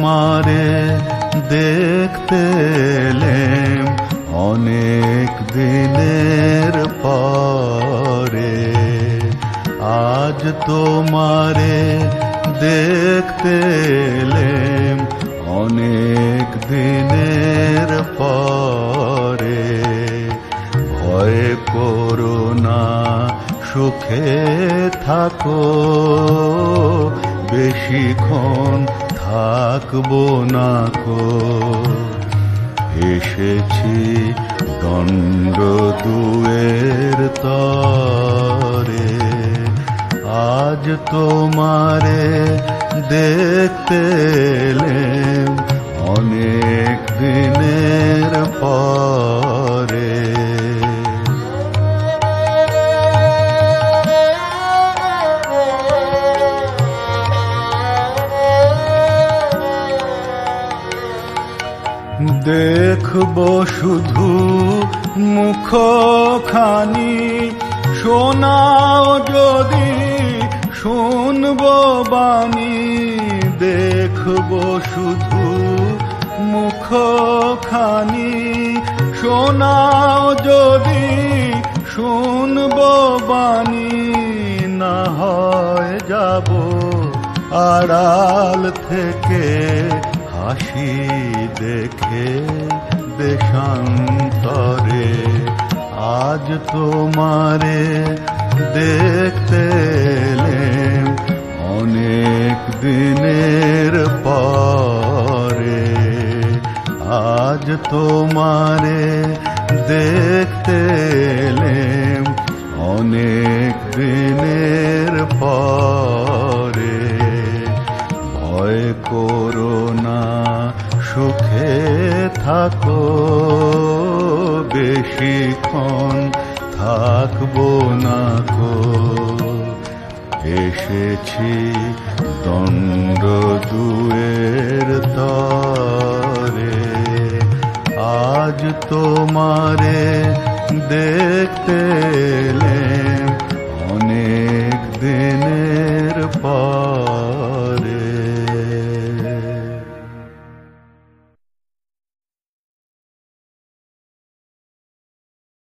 তোমারে দেখতে এলেম অনেক দিনের পরে, আজ তোমারে দেখতে এলেম অনেক দিনের পরে। ভয় করো না, সুখে থাকো, বেশিক্ষণ থাকবো না কো। এসেছি দণ্ড দুয়ের তরে, আজ তোমারে দেখতে এলেম অনেক দিনের পরে। দেখবো শুধু মুখখানি, শোনাও যদি শুনবো বাণী। দেখবো শুধু মুখখানি, শোনাও যদি শুনবো বাণী। না হয় যাবো আড়াল থেকে, হাসি দেখে দেশান্তরে। আজ তোমারে দেখতে এলেম অনেক দিনের পরে, আজ তোমারে দেখতে এলেম অনেক দিনের পরে। ভয় করো না, সুখে থাকো, বেশিক্ষণ থাকবো না কো। এসেছি দণ্ড দুয়ের তরে, আজ তোমারে দেখতে এলেম